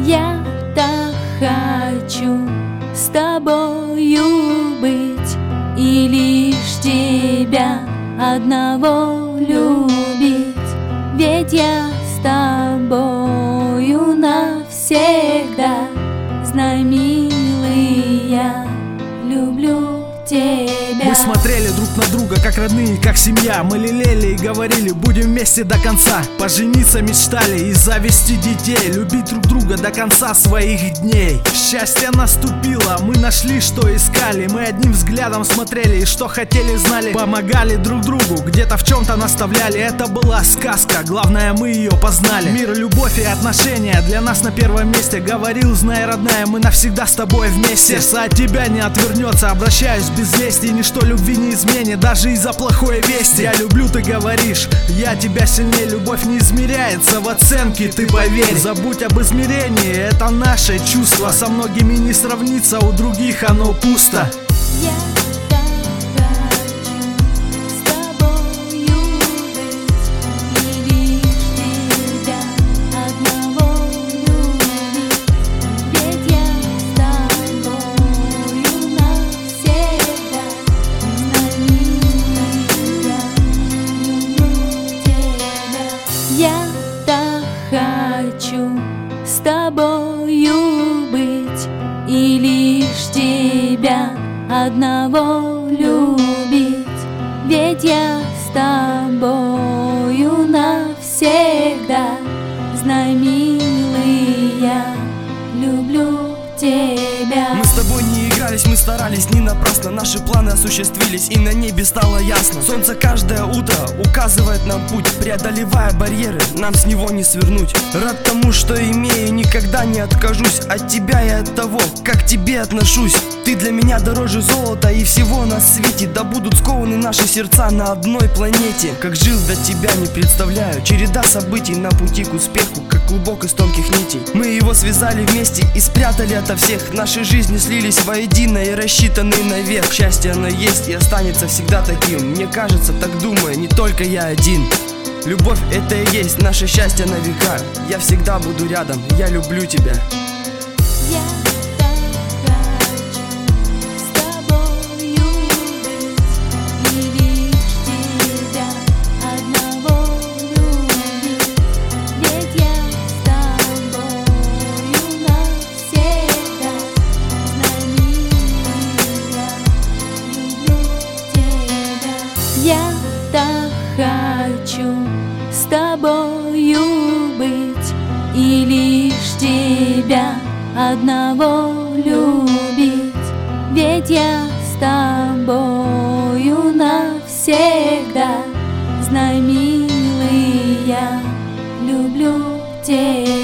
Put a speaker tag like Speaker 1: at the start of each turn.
Speaker 1: Я так хочу с тобою быть и лишь тебя одного любить, ведь я с тобою навсегда. Знай, милый, я люблю тебя.
Speaker 2: Мы смотрели друг на друга как родные, как семья. Мы лелели и говорили, будем вместе до конца. Пожениться мечтали и завести детей, любить друг друга до конца своих дней. Счастье наступило, мы нашли, что искали. Мы одним взглядом смотрели и что хотели знали. Помогали друг другу, где-то в чем-то наставляли. Это была сказка, главное мы ее познали. Мир, любовь и отношения для нас на первом месте. Говорил, знай, родная, мы навсегда с тобой вместе. Сердце от тебя не отвернется, обращаюсь без лести. Ничто любви не изменит, даже из-за плохой вести. Я люблю, ты говоришь, я тебя сильнее. Любовь не измеряется в оценке, ты поверь. Забудь об измерении, это наше чувство. Со многими не сравнится, у других оно пусто.
Speaker 1: Я так хочу с тобою быть и лишь тебя одного любить, ведь я с тобою навсегда. Знай, милый, я люблю тебя.
Speaker 3: Мы с тобой не игрались, мы старались не напрасно. Наши планы осуществились и на небе стало ясно. Солнце каждое утро указывает нам путь, преодолевая барьеры, нам с него не свернуть. Рад тому, что имею, никогда не откажусь от тебя и от того, как к тебе отношусь. Ты для меня дороже золота и всего на свете. Да будут скованы наши сердца на одной планете. Как жил до тебя, не представляю. Череда событий на пути к успеху, как клубок из тонких нитей. Мы его связали вместе и спрятали ото всех. Наши жизни слились воедино и рассчитаны навек. Счастье оно есть и останется всегда таким. Мне кажется, так думаю, не только я один. Любовь это и есть наше счастье на века. Я всегда буду рядом, я люблю тебя.
Speaker 1: Я так хочу с тобою быть и лишь тебя одного любить, ведь я с тобою навсегда. Знай, милый, я люблю тебя.